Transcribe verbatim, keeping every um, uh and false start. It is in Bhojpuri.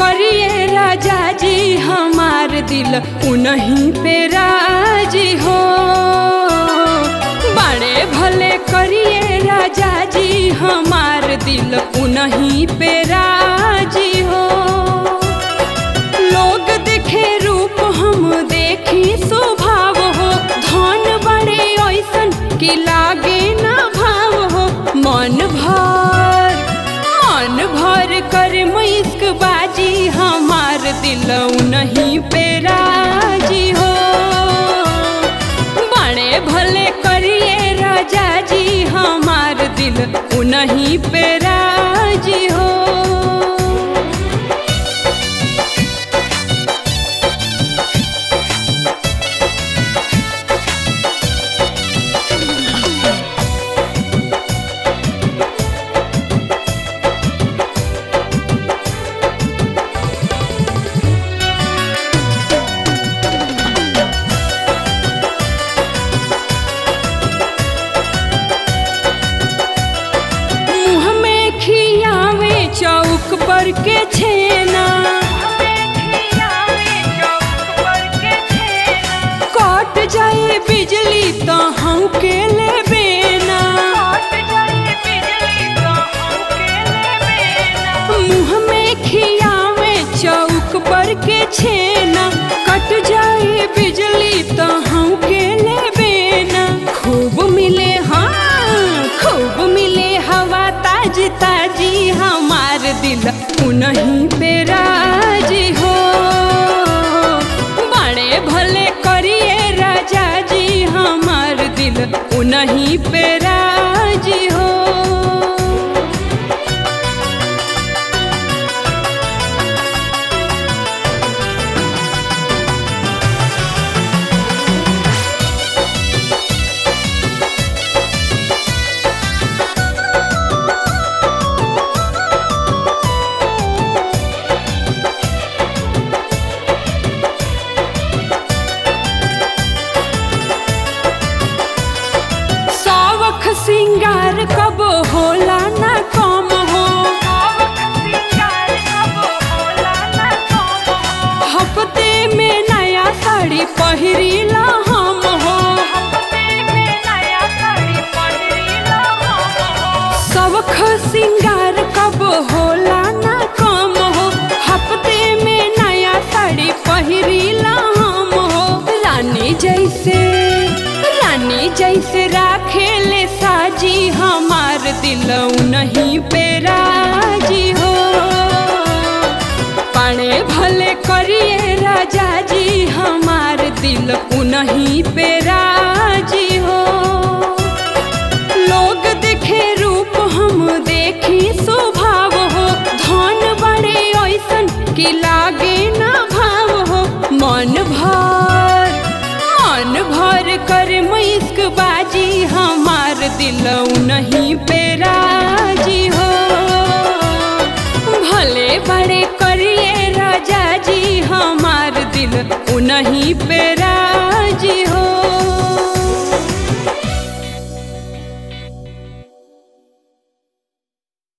करिए राजा जी हमार दिल उन्हीं पे राजी हो। बड़े भले करिए राजा जी हमार दिल उन्हीं पे राजी हो। लोग देखे रूप हम देखी स्वभाव हो। धन बड़े ऐसन कि लागे ना भाव हो। मन भर मन भर कर इश्क बाजी हमार दिल उन्हीं पे राजी हो। बड़े भले करिए राजा जी हमार दिल उन्हीं पे राजी हो। चौक पर के छेना कट जाए बिजली तो हम के लेबे ना। मुँह में खियावे चौक पर के छेना कट जाए बिजली तो हम के लेबे ना। खूब मिले हाँ खूब मिले हवा ताजी ताजी हमार दिल उन्हीं पे राजी हो। बड़े भले करिए राजा जी हमार दिल उन्हीं पे राजी हो। सिंगार कब होला ना कम हो। हफ्ते में नया साड़ी पहिरीला हम हो। सबख सिंगार कब होला ना कम हो। हफ्ते में नया साड़ी पहिरीला हम हो। रानी जैसे रानी जैसे राखेले साजी हमार दिल उन्हीं पे राजी हो। पड़े भले करिए राजा जी हमार दिल उन्हीं पे राजी हो। लोग देखे रूप हम देखी स्वभाव हो। धन बड़े ऐसन कि लागे ना भाव हो। मन भर मन भर कर इश्क बाजी हमार दिल उन्हीं पे राजी हो। भले बड़े